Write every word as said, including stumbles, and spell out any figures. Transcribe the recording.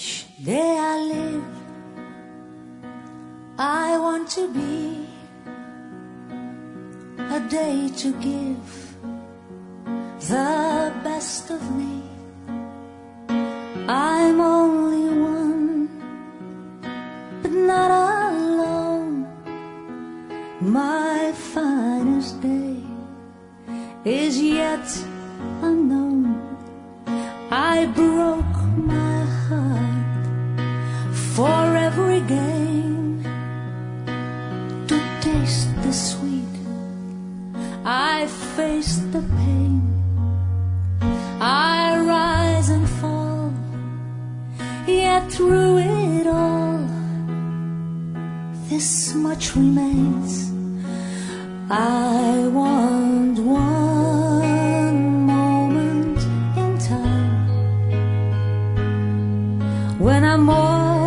Each day I live, I want to be a day to give the best of me. I'm only one, but not alone. My finest day is yet unknown. I broke my heart for every gain to taste the sweet. I faced the pain. I rise and fall, yet through it all, this much remains. I want one moment in time when I'm more